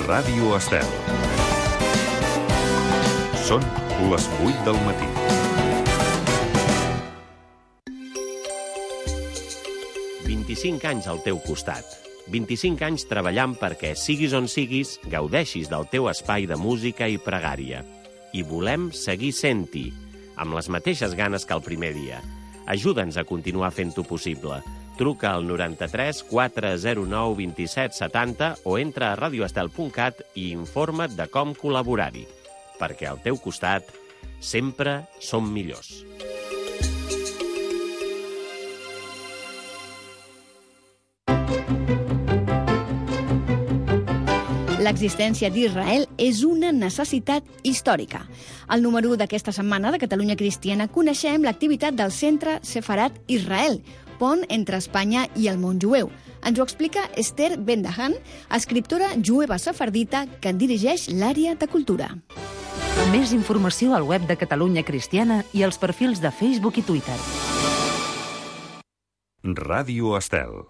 Ràdio Estel. Són les 8 del matí. Anys al teu costat. 25 anys treballant perquè, siguis on siguis, gaudeixis del teu espai de música i pregària. I volem seguir sent-hi, amb les mateixes ganes que el primer dia. Ajuda'ns a continuar fent-ho possible. Truca al 93 409 27 70 o entra a radioestel.cat i informa't de com col·laborar-hi. Perquè al teu costat sempre som millors. L'existència d'Israel és una necessitat històrica. Al número 1 d'aquesta setmana de Catalunya Cristiana coneixem l'activitat del Centre Sefarat Israel, pont entre Espanya i el món jueu. Ens ho explica Esther Ben-Dahan, escriptora jueva sefardita que en dirigeix l'àrea de cultura. Més informació al web de Catalunya Cristiana i als perfils de Facebook i Twitter. Ràdio Estel.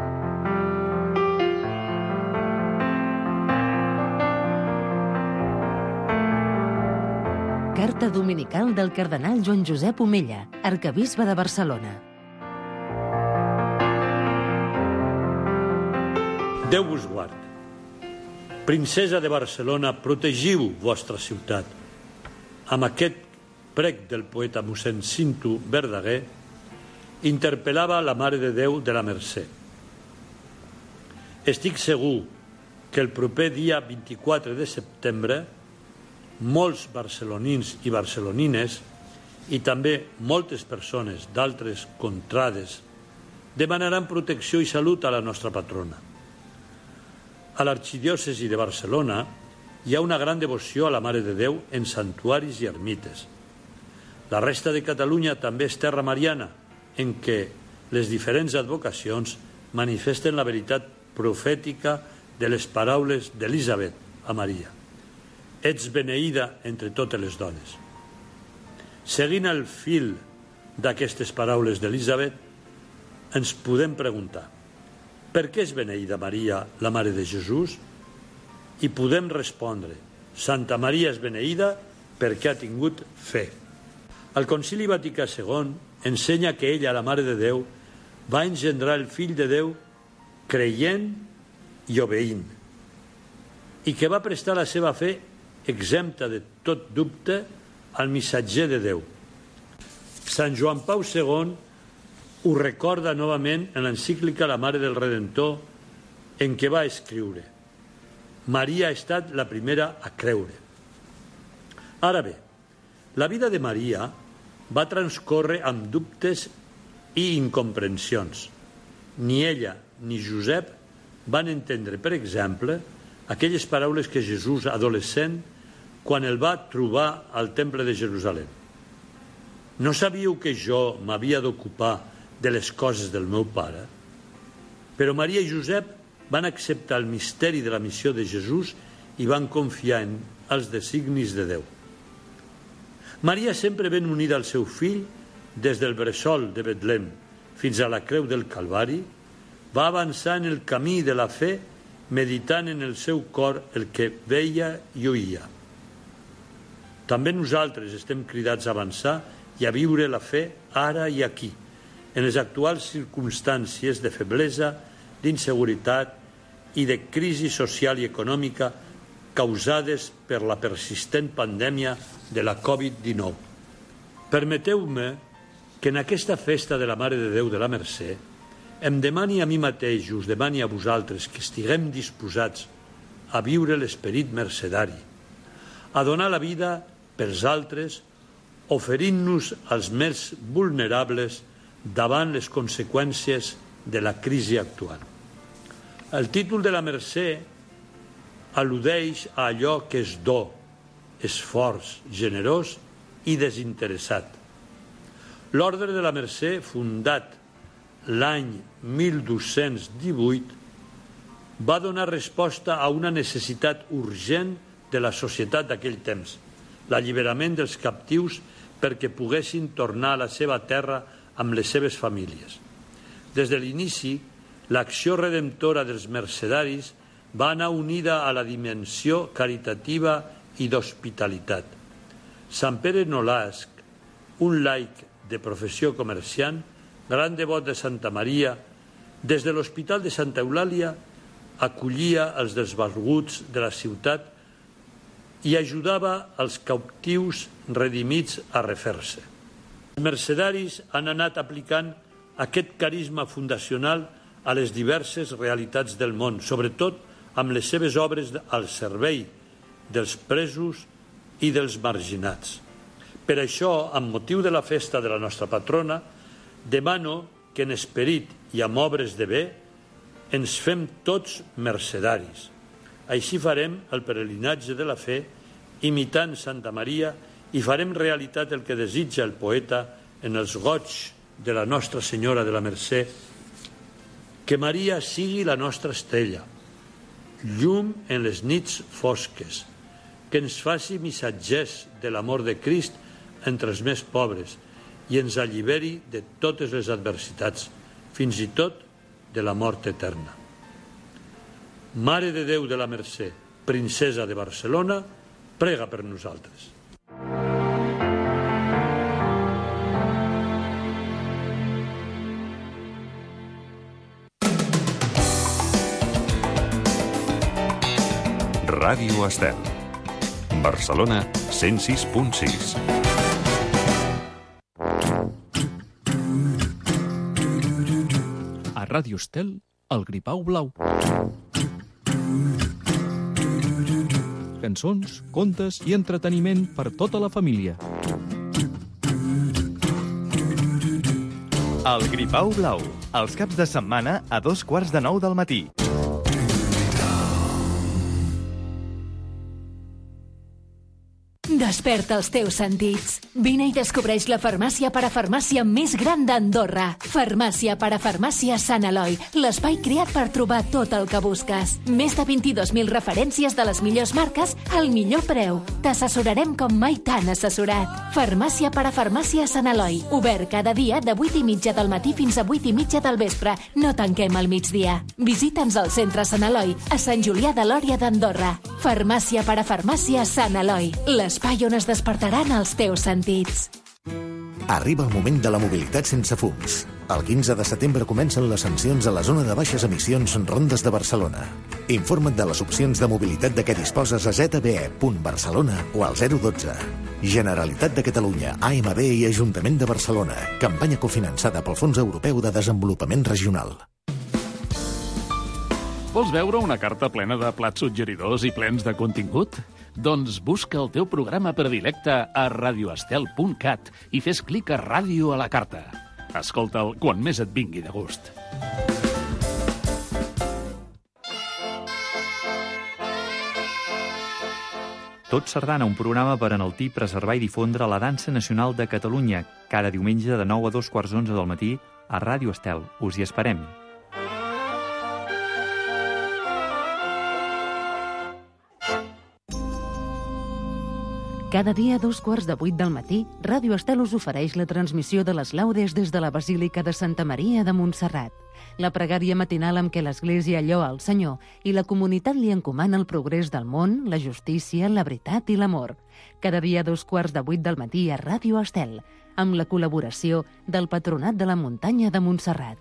Carta dominical del cardenal Joan Josep Omella, arquebisbe de Barcelona. Déu vos guard. Princesa de Barcelona, protegiu vostra ciutat. Amb aquest prec del poeta mossèn Cinto Verdaguer, interpel·lava la Mare de Déu de la Mercè. Estic segur que el proper dia 24 de setembre molts barcelonins i barcelonines i també moltes persones d'altres contrades demanaran protecció i salut a la nostra patrona. A l'arxidiòcesi de Barcelona hi ha una gran devoció a la Mare de Déu en santuaris i ermites. La resta de Catalunya també és terra mariana, en què les diferents advocacions manifesten la veritat profètica de les paraules d'Elisabet a Maria. Ets beneïda entre totes les dones. Seguint el fil d'aquestes paraules d'Elisabet, ens podem preguntar per què és beneïda Maria, la Mare de Jesús? I podem respondre, Santa Maria és beneïda perquè ha tingut fe. El Concili Vaticà II ensenya que ella, la Mare de Déu, va engendrar el Fill de Déu creient i obeint, i que va prestar la seva fe exempta de tot dubte al missatger de Déu. Sant Joan Pau II ho recorda novament en l'encíclica La Mare del Redentor, en què va escriure: Maria ha estat la primera a creure. Ara bé, la vida de Maria va transcórrer amb dubtes i incomprensions. Ni ella ni Josep van entendre, per exemple, aquelles paraules que Jesús, adolescent, quan el va trobar al temple de Jerusalem. No sabíeu que jo m'havia d'ocupar de les coses del meu pare? Però Maria i Josep van acceptar el misteri de la missió de Jesús i van confiar en els designis de Déu. Maria, sempre ben unida al seu fill, des del bressol de Betlem fins a la creu del Calvari, va avançar en el camí de la fe, meditant en el seu cor el que veia i oïa. També nosaltres estem cridats a avançar i a viure la fe ara i aquí, en les actuals circumstàncies de feblesa, d'inseguretat i de crisi social i econòmica causades per la persistent pandèmia de la Covid-19. Permeteu-me que en aquesta festa de la Mare de Déu de la Mercè em demani a mi mateix i us demani a vosaltres que estiguem disposats a viure l'esperit mercedari, a donar la vida pels altres, oferint-nos als més vulnerables davant les conseqüències de la crisi actual. El títol de la Mercè al·ludeix a allò que és do, esforç, generós i desinteressat. L'Ordre de la Mercè, fundat l'any 1218, va donar resposta a una necessitat urgent de la societat d'aquell temps, l'alliberament dels captius perquè poguessin tornar a la seva terra amb les seves famílies. Des de l'inici, l'acció redemptora dels mercedaris va anar unida a la dimensió caritativa i d'hospitalitat. Sant Pere Nolasc, un laic de professió comerciant, gran devot de Santa Maria, des de l'Hospital de Santa Eulàlia acollia els desvalguts de la ciutat i ajudava els captius redimits a refer-se. Els mercedaris han anat aplicant aquest carisma fundacional a les diverses realitats del món, sobretot amb les seves obres al servei dels presos i dels marginats. Per això, amb motiu de la festa de la nostra patrona, demano que en esperit i amb obres de bé ens fem tots mercedaris. Així farem el peregrinatge de la fe imitant Santa Maria i farem realitat el que desitja el poeta en els goigs de la Nostra Senyora de la Mercè, que Maria sigui la nostra estrella, llum en les nits fosques, que ens faci missatgers de l'amor de Crist entre els més pobres i ens alliberi de totes les adversitats, fins i tot de la mort eterna. Mare de Déu de la Mercè, princesa de Barcelona, prega per nosaltres. Ràdio Estel. Barcelona 106.6. A Ràdio Estel, el Gripau Blau. Cançons, contes i entreteniment per tota la família. El Gripau Blau, els caps de setmana a 8:45 del matí. Desperta els teus sentits. Vine i descobreix la farmàcia parafarmàcia més gran d'Andorra. Farmàcia parafarmàcia Sant Eloi, l'espai creat per trobar tot el que busques. Més de 22.000 referències de les millors marques al millor preu. T'assessorarem com mai t'han assessorat. Farmàcia parafarmàcia Sant Eloi, obert cada dia de 8:30 del matí fins a 8:30 del vespre. No tanquem al migdia. Visita'ns al centre Sant Eloi, a Sant Julià de Lòria d'Andorra. Farmàcia parafarmàcia Sant Eloi, l'espai on es despertaran els teus sentits. Arriba el moment de la mobilitat sense fums. El 15 de setembre comencen les sancions a la zona de baixes emissions Rondes de Barcelona. Informa't de les opcions de mobilitat de què disposes a zbe.barcelona o al 012. Generalitat de Catalunya, AMB i Ajuntament de Barcelona. Campanya cofinançada pel Fons Europeu de Desenvolupament Regional. Vols veure una carta plena de plats suggeridors i plens de contingut? Doncs busca el teu programa predilecte a radioestel.cat i fes clic a Ràdio a la carta. Escolta'l quan més et vingui de gust. Tot Sardana, un programa per enaltir, preservar i difondre la dansa nacional de Catalunya. Cada diumenge de 9 a 2:15 del matí a Ràdio Estel. Us hi esperem. Cada dia a 7:15 del matí, Ràdio Estel us ofereix la transmissió de les laudes des de la Basílica de Santa Maria de Montserrat. La pregària matinal amb què l'Església lloa el Senyor i la comunitat li encomana el progrés del món, la justícia, la veritat i l'amor. Cada dia a 7:15 del matí a Ràdio Estel, amb la col·laboració del Patronat de la Muntanya de Montserrat.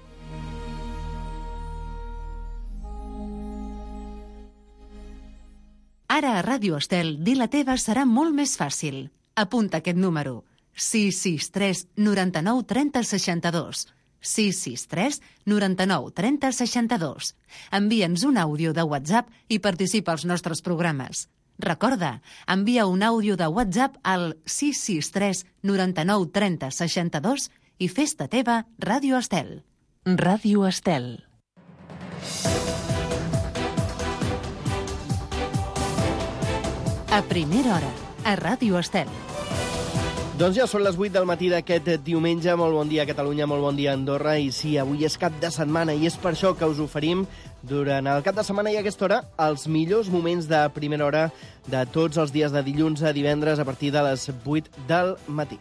Ara a Ràdio Estel, dir la teva serà molt més fàcil. Apunta aquest número: 663 99 30 62. 663 99 30 62. Envia'ns un àudio de WhatsApp i participa als nostres programes. Recorda, envia un àudio de WhatsApp al 663 99 30 62 i fes-te teva Ràdio Estel. Ràdio Estel. A primera hora, a Ràdio Estel. Doncs ja són les 8 del matí d'aquest diumenge. Molt bon dia, Catalunya, molt bon dia, Andorra. I sí, avui és cap de setmana i és per això que us oferim durant el cap de setmana i a aquesta hora els millors moments de primera hora de tots els dies de dilluns a divendres a partir de les 8 del matí.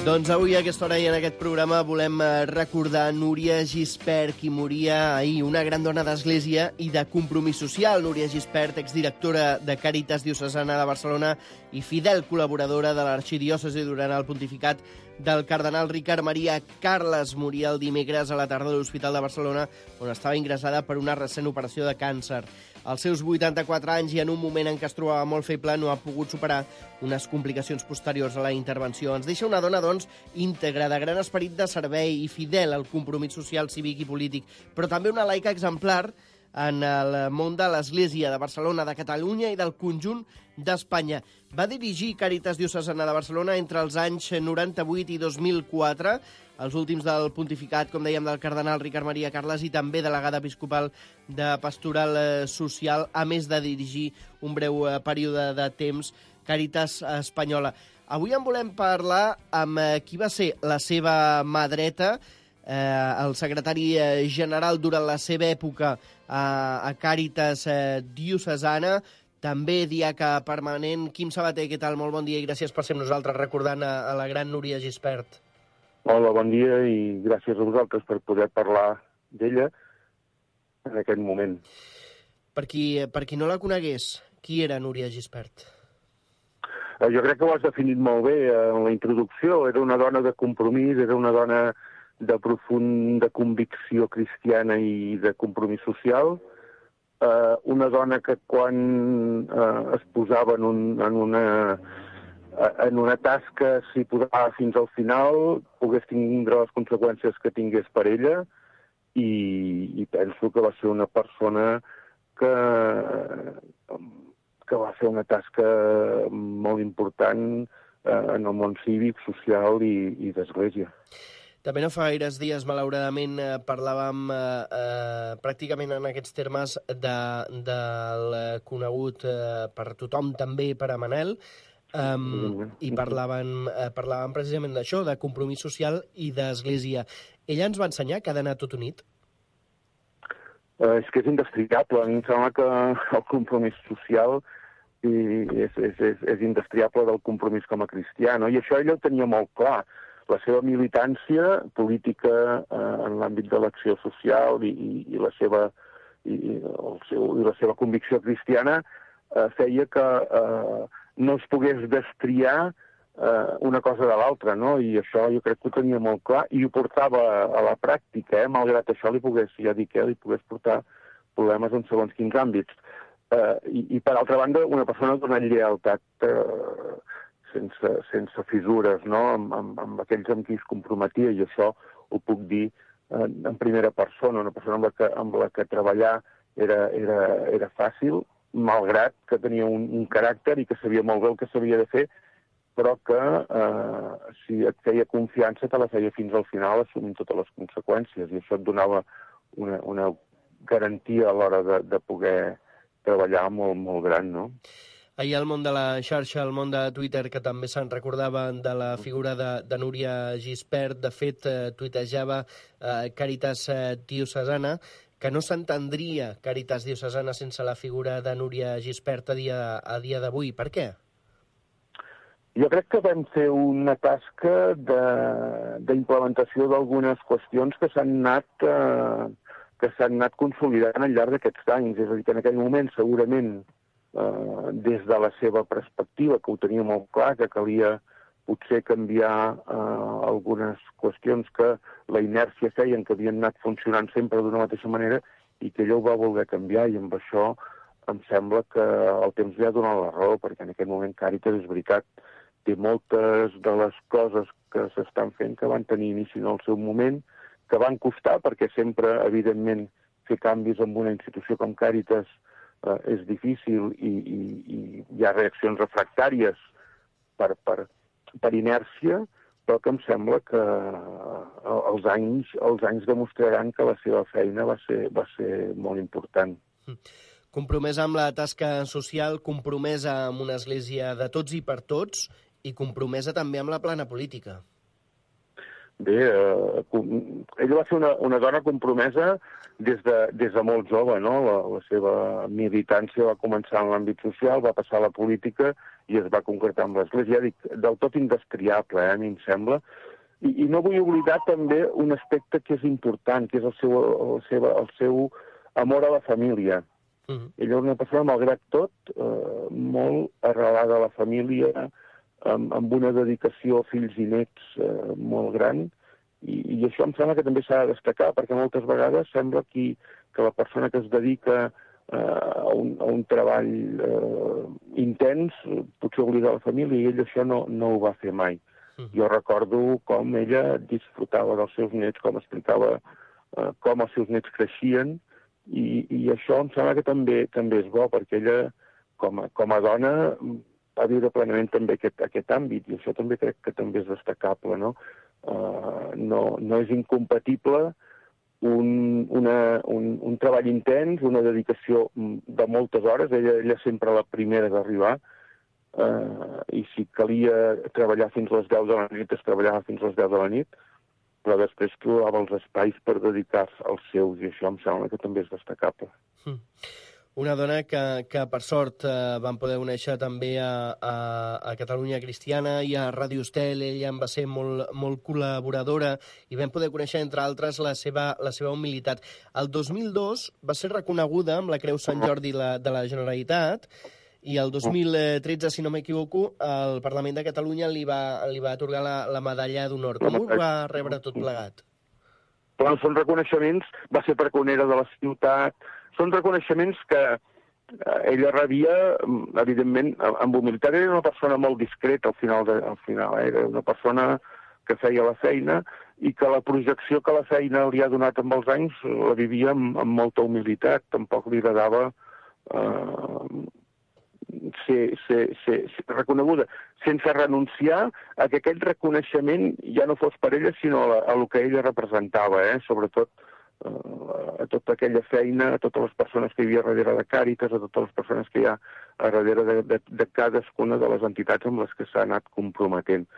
Doncs avui a aquesta hora i en aquest programa volem recordar Núria Gispert, qui moria ahir, una gran dona d'església i de compromís social. Núria Gispert, exdirectora de Càritas Diocesana de Barcelona i fidel col·laboradora de l'arxidiòcesi durant el pontificat del cardenal Ricard Maria Carles, moria el dimecres a la tarda a l'Hospital de Barcelona, on estava ingressada per una recent operació de càncer. Als seus 84 anys i en un moment en què es trobava molt feble, no ha pogut superar unes complicacions posteriors a la intervenció. Ens deixa una dona, doncs, íntegra, de gran esperit de servei i fidel al compromís social, cívic i polític, però també una laica exemplar en el món de l'Església de Barcelona, de Catalunya i del conjunt d'Espanya. Va dirigir Càritas Diocesana de Barcelona entre els anys 98 i 2004, els últims del pontificat, com dèiem, del cardenal Ricard Maria Carles i també delegada episcopal de Pastoral Social, a més de dirigir un breu període de temps Càritas Espanyola. Avui en volem parlar amb qui va ser la seva mà dreta, el secretari general durant la seva època a Càritas Diocesana, també diaca permanent. Quim Sabater, què tal? Molt bon dia i gràcies per ser amb nosaltres recordant a la gran Núria Gispert. Hola, bon dia i gràcies a vosaltres per poder parlar d'ella en aquest moment. Per qui no la conegués, qui era Núria Gispert? Jo crec que ho has definit molt bé en la introducció. Era una dona de compromís, era una dona de profunda convicció cristiana i de compromís social, una dona que quan es posava en una tasca s'hi posava fins al final, pogués tindre les conseqüències que tingués per ella, i penso que va ser una persona que va fer una tasca molt important en el món cívic, social i d'església. També no fa gaires dies, malauradament, parlàvem pràcticament en aquests termes del conegut per tothom, també per a Manel, i parlàvem precisament d'això, de compromís social i d'església. Ella ens va ensenyar que ha d'anar tot unit? És que és indestriable. Em sembla que el compromís social és indestriable del compromís com a cristià, no? I això ella ho tenia molt clar. La seva militància política en l'àmbit de l'acció social i la seva convicció cristiana feia que no es pogués destriar una cosa de l'altra, no? I això jo crec que ho tenia molt clar i ho portava a la pràctica, malgrat això li pogués portar problemes en segons quins àmbits. I per altra banda, una persona d'una lleialtat sense fissures, no? Amb aquells amb qui es comprometia, i això ho puc dir en primera persona, una persona amb la que treballar era fàcil, malgrat que tenia un caràcter i que sabia molt bé el que s'havia de fer, però que si et feia confiança te la feia fins al final assumint totes les conseqüències, i això et donava una garantia a l'hora de poder treballar molt, molt gran, no? Ahir al món de la xarxa, al món de Twitter, que també se'n recordava de la figura de Núria Gispert, de fet, tuitejava Càritas Diocesana, que no s'entendria Càritas Diocesana sense la figura de Núria Gispert a dia d'avui. Per què? Jo crec que vam fer una tasca d'implementació d'algunes qüestions que s'han anat consolidant al llarg d'aquests anys. És a dir, que en aquell moment, segurament, des de la seva perspectiva, que ho tenia molt clar, que calia potser canviar algunes qüestions que la inèrcia feien que havien anat funcionant sempre d'una mateixa manera, i que ella ho va voler canviar, i amb això em sembla que el temps li ha donat la raó, perquè en aquest moment Càritas, és veritat, té moltes de les coses que s'estan fent que van tenir inici en el seu moment, que van costar, perquè sempre, evidentment, fer canvis en una institució com Càritas és difícil i hi ha reaccions refractàries per inèrcia, però que em sembla que els anys demostraran que la seva feina va ser molt important. Compromesa amb la tasca social, compromesa amb una església de tots i per tots, i compromesa també amb la plana política. Bé, ella va ser una dona compromesa des de molt jove, no? La seva militància va començar en l'àmbit social, va passar a la política i es va concretar amb l'Església. Ja dic, del tot indestriable, a mi em sembla. I no vull oblidar també un aspecte que és important, que és el seu amor a la família. Ella era una persona, malgrat tot, molt arrelada a la família, amb una dedicació a fills i nets molt gran, i això em sembla que també s'ha de destacar, perquè moltes vegades sembla que la persona que es dedica a un treball intens potser oblida la família, i ell això no ho va fer mai. Jo recordo com ella disfrutava dels seus nets, com explicava com els seus nets creixien, i això em sembla que també és bo, perquè ella, com a dona, va viure plenament també aquest àmbit, i això també crec que també és destacable, no? No és incompatible un treball intens, una dedicació de moltes hores. Ella sempre la primera d'arribar, i si calia treballar fins a les 10 de la nit, es treballava fins a les 10 de la nit, però després trobava els espais per dedicar-se als seus, i això em sembla que també és destacable. Una dona que per sort vam poder conèixer també a Catalunya Cristiana i a Ràdio Estel. Ella en va ser molt col·laboradora i vam poder conèixer, entre altres, la seva humilitat. El 2002 va ser reconeguda amb la Creu Sant Jordi de la Generalitat, i el 2013, si no m'equivoco, el Parlament de Catalunya li va atorgar la medalla d'honor. Com ho va rebre tot plegat? Bueno, són reconeixements, va ser pregonera de la ciutat, són reconeixements que ella rebia, evidentment, amb humilitat. Era una persona molt discreta al final, era una persona que feia la feina i que la projecció que la feina li ha donat amb els anys la vivia amb molta humilitat. Tampoc li agradava ser reconeguda, sense renunciar a que aquest reconeixement ja no fos per ella, sinó a el que ella representava, sobretot a tota aquella feina, a totes les persones que hi havia darrere de Càritas, a totes les persones que hi ha darrere de cadascuna de les entitats amb les que s'ha anat comprometent.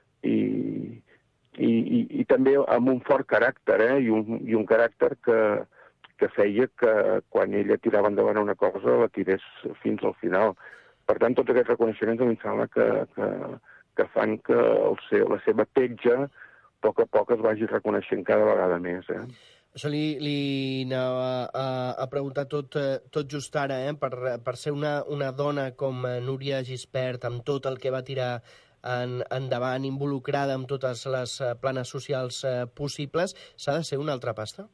I també amb un fort caràcter, i un caràcter que feia que quan ella tirava endavant una cosa la tirés fins al final. Per tant, tots aquests reconeixements a mi em sembla que fan que la seva petja a poc es vagi reconeixent cada vegada més. Això li anava a preguntar tot just ara, per ser una dona com Núria Gispert, amb tot el que va tirar endavant, involucrada amb totes les planes socials possibles, s'ha de ser una altra pasta?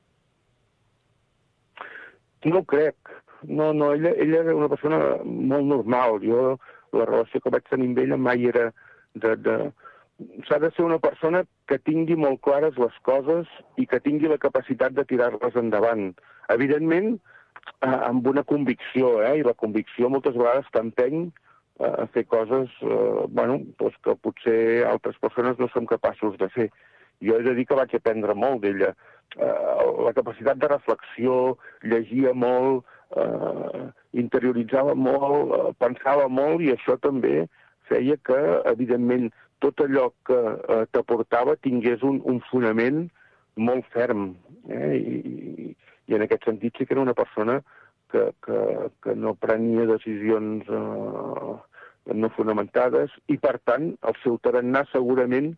No ho crec. No, ella era una persona molt normal. Jo, la relació que vaig tenir amb ella mai era s'ha de ser una persona que tingui molt clares les coses i que tingui la capacitat de tirar-les endavant. Evidentment, amb una convicció, i la convicció moltes vegades t'empeny a fer coses que potser altres persones no són capaços de fer. Jo he de dir que vaig aprendre molt d'ella. La capacitat de reflexió, llegia molt, interioritzava molt, pensava molt, i això també feia que, evidentment, tot allò que t'aportava tingués un fonament molt ferm. I en aquest sentit sí que era una persona que no prenia decisions no fonamentades, i per tant el seu tarannà segurament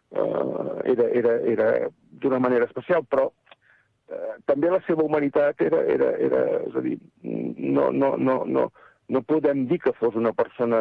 era d'una manera especial, però també la seva humanitat era, és a dir, no podem dir que fos una persona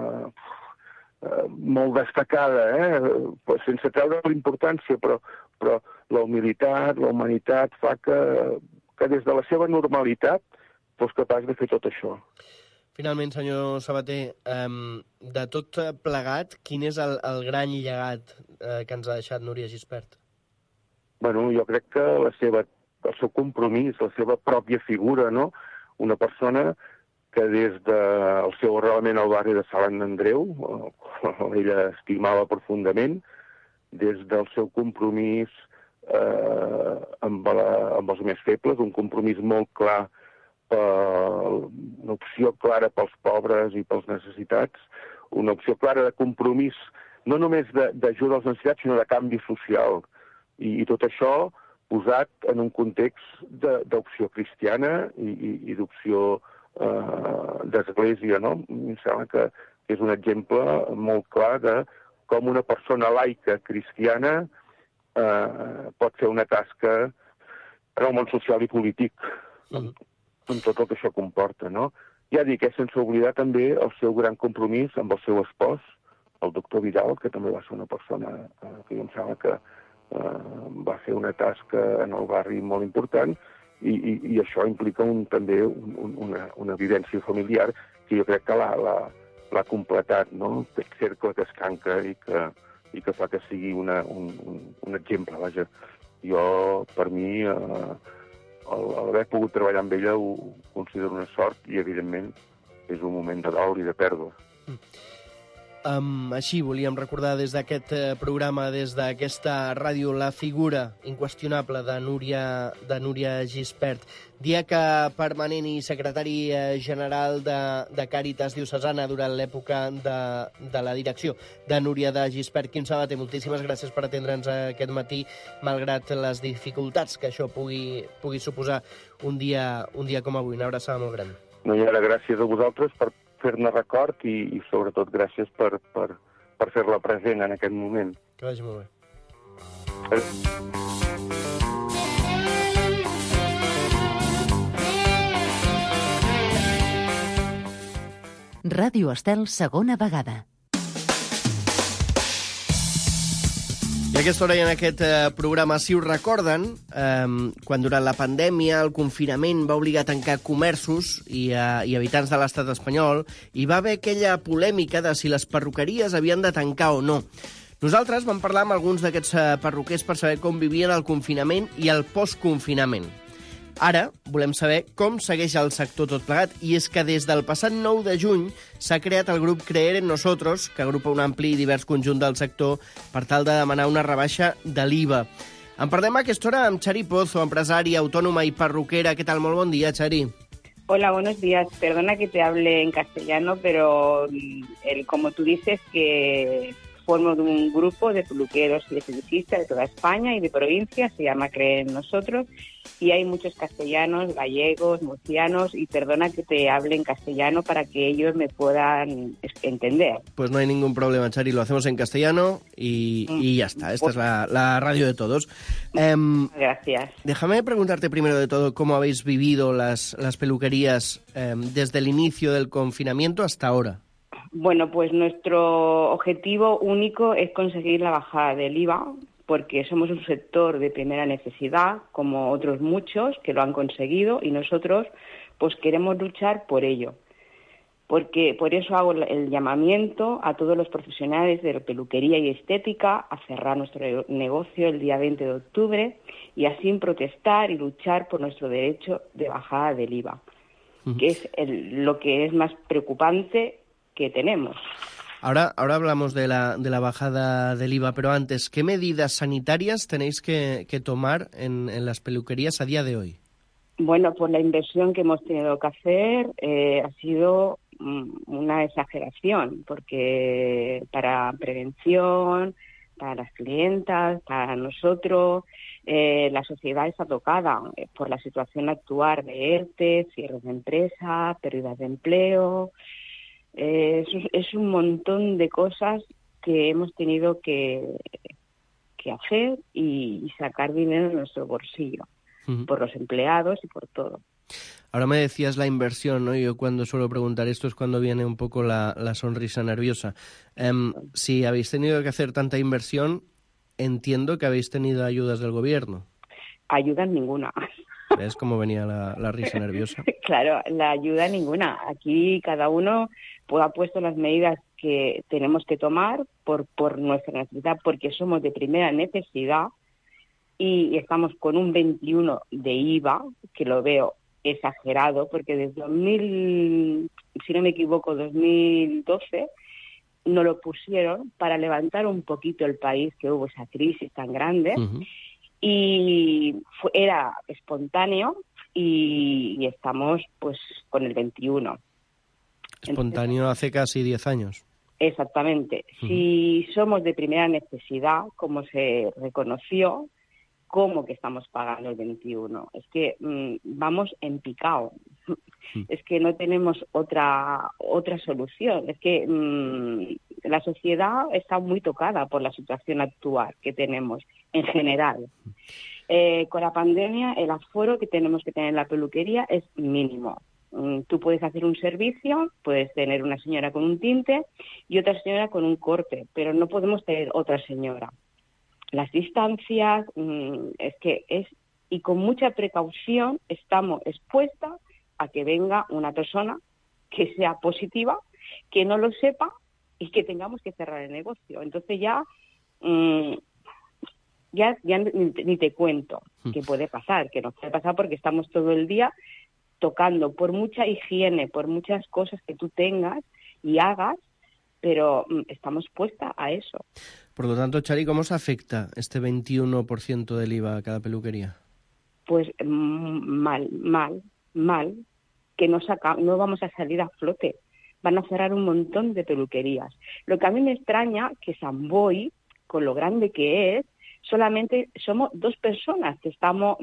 molt destacada, sense treure l'importància, però la humilitat, la humanitat fa que des de la seva normalitat fos capaç de fer tot això. Finalment, senyor Sabater, de tot plegat, quin és el gran llegat que ens ha deixat Núria Gispert? Bueno, jo crec que el seu compromís, la seva pròpia figura, no? Una persona que des del seu arrelament al barri de Sant Andreu, ella estimava profundament, des del seu compromís amb els més febles, un compromís molt clar, una opció clara pels pobres i pels necessitats, una opció clara de compromís, no només d'ajuda als necessitats, sinó de canvi social. I tot això posat en un context d'opció cristiana i d'opció d'església, no? Em sembla que que és un exemple molt clar de com una persona laica cristiana pot fer una tasca en el món social i polític, amb tot el que això comporta, no? Ja dic, sense oblidar també el seu gran compromís amb el seu espòs, el doctor Vidal, que també va ser una persona que em sembla que va fer una tasca en el barri molt important, i això implica també una vivència familiar que jo crec que l'ha completat, no? Aquest cercle que es tanca i que fa que sigui un exemple, vaja. Jo, per mi, haver pogut treballar amb ella ho considero una sort i, evidentment, és un moment de dol i de pèrdua. Així, volíem recordar des d'aquest programa, des d'aquesta ràdio, la figura inqüestionable de Núria Gispert. Diaca permanent i secretari general de Càritas Diocesana durant l'època de la direcció de Núria de Gispert. Quim Sabater, moltíssimes gràcies per atendre'ns aquest matí, malgrat les dificultats que això pugui suposar un dia com avui. Una abraçada molt gran. No hi ha gràcies a vosaltres per fer-ne record i sobretot gràcies per fer-la present en aquest moment. Que vagi molt bé. Ràdio Estel, segona vegada. I a aquesta hora i en aquest programa, si us recorden, quan durant la pandèmia el confinament va obligar a tancar comerços i habitants de l'estat espanyol, hi va haver aquella polèmica de si les perruqueries havien de tancar o no. Nosaltres vam parlar amb alguns d'aquests perruquers per saber com vivien el confinament i el postconfinament. Ara volem saber com segueix el sector tot plegat, i és que des del passat 9 de juny s'ha creat el grup Creer en Nosotros, que agrupa un ampli i divers conjunt del sector per tal de demanar una rebaixa de l'IVA. En parlem a aquesta hora amb Chari Pozo, empresària, autònoma i perruquera. ¿Qué tal? Molt bon dia, Chari. Hola, buenos días. Perdona que te hable en castellano, pero como tú dices, que formo de un grupo de peluqueros y estilistas de toda España y de provincias, se llama Creer en Nosotros, y hay muchos castellanos, gallegos, murcianos, y perdona que te hable en castellano para que ellos me puedan entender. Pues no hay ningún problema, Chari, lo hacemos en castellano y ya está. Esta es la radio de todos. Gracias. Déjame preguntarte primero de todo cómo habéis vivido las peluquerías desde el inicio del confinamiento hasta ahora. Bueno, pues nuestro objetivo único es conseguir la bajada del IVA, porque somos un sector de primera necesidad, como otros muchos que lo han conseguido, y nosotros pues queremos luchar por ello. Porque por eso hago el llamamiento a todos los profesionales de peluquería y estética a cerrar nuestro negocio el día 20 de octubre y así protestar y luchar por nuestro derecho de bajada del IVA, que es lo que es más preocupante que tenemos. Ahora hablamos de la bajada del IVA, pero antes, ¿qué medidas sanitarias tenéis que tomar en las peluquerías a día de hoy? Bueno, pues la inversión que hemos tenido que hacer ha sido una exageración, porque para prevención, para las clientas, para nosotros, la sociedad está tocada por la situación actual de ERTE, cierres de empresa, pérdidas de empleo. Es un montón de cosas que hemos tenido que hacer y sacar dinero de nuestro bolsillo, por los empleados y por todo. Ahora me decías la inversión, ¿no? Yo cuando suelo preguntar esto es cuando viene un poco la sonrisa nerviosa. Si habéis tenido que hacer tanta inversión, entiendo que habéis tenido ayudas del gobierno. Ayudas ninguna. ¿Ves cómo venía la risa nerviosa? Claro, la ayuda ninguna. Aquí cada uno ha puesto las medidas que tenemos que tomar por nuestra necesidad, porque somos de primera necesidad y estamos con un 21 de IVA, que lo veo exagerado, porque desde 2000, si no me equivoco, 2012, nos lo pusieron para levantar un poquito el país, que hubo esa crisis tan grande, y era espontáneo y estamos pues con el 21. Espontáneo. Entonces, hace casi 10 años. Exactamente. Si somos de primera necesidad, como se reconoció, ¿cómo que estamos pagando el 21? Es que vamos en picado. Es que no tenemos otra solución. Es que la sociedad está muy tocada por la situación actual que tenemos en general. Con la pandemia, el aforo que tenemos que tener en la peluquería es mínimo. Tú puedes hacer un servicio, puedes tener una señora con un tinte y otra señora con un corte, pero no podemos tener otra señora. Las distancias, y con mucha precaución estamos expuestas a que venga una persona que sea positiva, que no lo sepa y que tengamos que cerrar el negocio. Entonces ya ni te cuento qué puede pasar, que nos puede pasar porque estamos todo el día tocando por mucha higiene, por muchas cosas que tú tengas y hagas, pero estamos puestas a eso. Por lo tanto, Chari, ¿cómo se afecta este 21% del IVA a cada peluquería? Pues mal, que no vamos a salir a flote. Van a cerrar un montón de peluquerías. Lo que a mí me extraña que Sant Boi, con lo grande que es, solamente somos 2 personas que estamos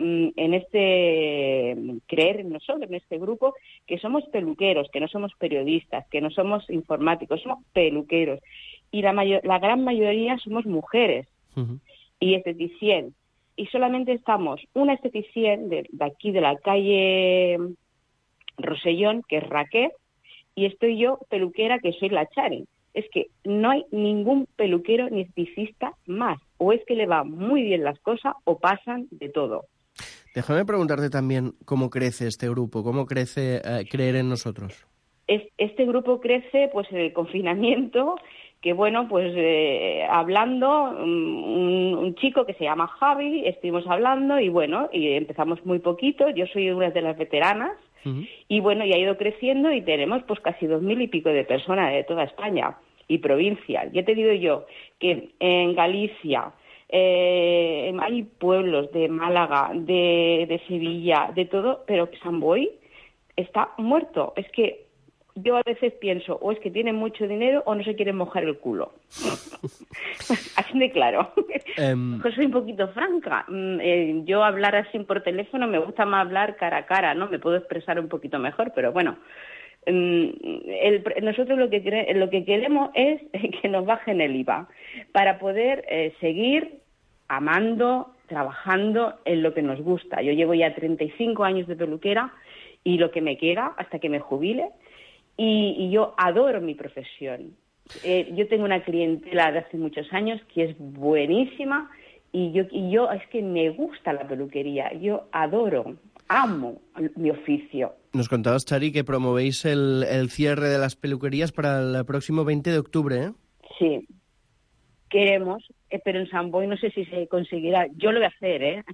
creer en nosotros, en este grupo, que somos peluqueros, que no somos periodistas, que no somos informáticos, somos peluqueros. Y la gran mayoría somos mujeres y esteticien. Y solamente estamos una esteticien de aquí de la calle Rosellón, que es Raquel, y estoy yo, peluquera, que soy la Chari. Es que no hay ningún peluquero ni esteticista más. O es que le va muy bien las cosas o pasan de todo. Déjame preguntarte también cómo crece este grupo, cómo crece creer en nosotros. Este grupo crece pues en el confinamiento, que bueno, pues hablando, un chico que se llama Javi, estuvimos hablando y bueno, y empezamos muy poquito, yo soy una de las veteranas, y bueno, y ha ido creciendo y tenemos pues casi 2.000 y pico de personas de toda España y provincia. Ya te digo yo que en Galicia hay pueblos de Málaga, de Sevilla, de todo, pero Sant Boi está muerto. Es que yo a veces pienso, o es que tienen mucho dinero o no se quieren mojar el culo. Así de claro. Yo soy un poquito franca. Yo hablar así por teléfono me gusta más hablar cara a cara, ¿no? Me puedo expresar un poquito mejor, pero bueno. Nosotros lo que queremos es que nos bajen el IVA para poder seguir amando, trabajando en lo que nos gusta. Yo llevo ya 35 años de peluquera y lo que me queda hasta que me jubile. Y yo adoro mi profesión. Yo tengo una clientela de hace muchos años que es buenísima y yo es que me gusta la peluquería. Yo amo mi oficio. Nos contabas, Chari, que promovéis el cierre de las peluquerías para el próximo 20 de octubre, ¿eh? Sí, queremos, pero en Sant Boi no sé si se conseguirá. Yo lo voy a hacer, ¿eh?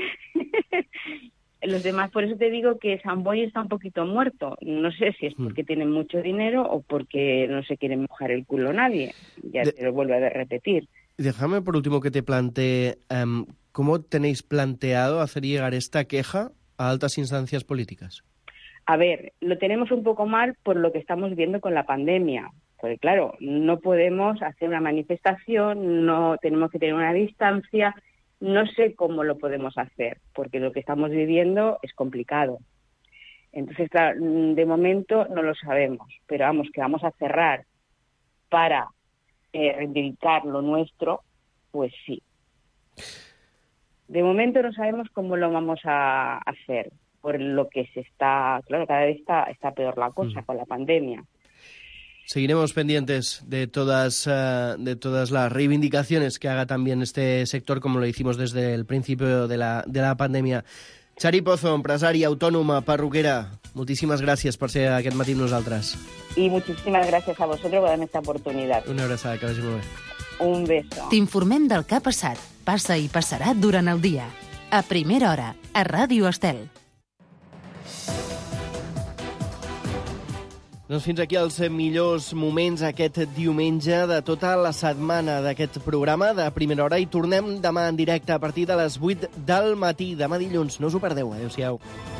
Los demás, por eso te digo que Sant Boi está un poquito muerto. No sé si es porque tienen mucho dinero o porque no se quiere mojar el culo nadie. Ya te lo vuelvo a repetir. Déjame por último que te plantee cómo tenéis planteado hacer llegar esta queja a altas instancias políticas. A ver, lo tenemos un poco mal por lo que estamos viendo con la pandemia. Porque claro, no podemos hacer una manifestación, no tenemos que tener una distancia. No sé cómo lo podemos hacer, porque lo que estamos viviendo es complicado. Entonces, claro, de momento no lo sabemos, pero vamos, que vamos a cerrar para reivindicar lo nuestro, pues sí. De momento no sabemos cómo lo vamos a hacer, por lo que claro, cada vez está peor la cosa con la pandemia. Seguiremos pendientes de todas las reivindicaciones que haga también este sector, como lo hicimos desde el principio de la pandèmia. Chari Pozo, empresària, autònoma, perruquera, moltíssimes gràcies per ser aquest matí amb nosaltres. Y muchísimas gracias a vosotros por darme esta oportunidad. Una abraçada, que vagi molt bé. Un beso. T'informem del que ha passat, passa i passarà durant el dia. A primera hora, a Ràdio Estel. Doncs fins aquí els millors moments aquest diumenge de tota la setmana d'aquest programa de Primera Hora i tornem demà en directe a partir de les 8 del matí, demà dilluns. No us ho perdeu. Adéu-siau.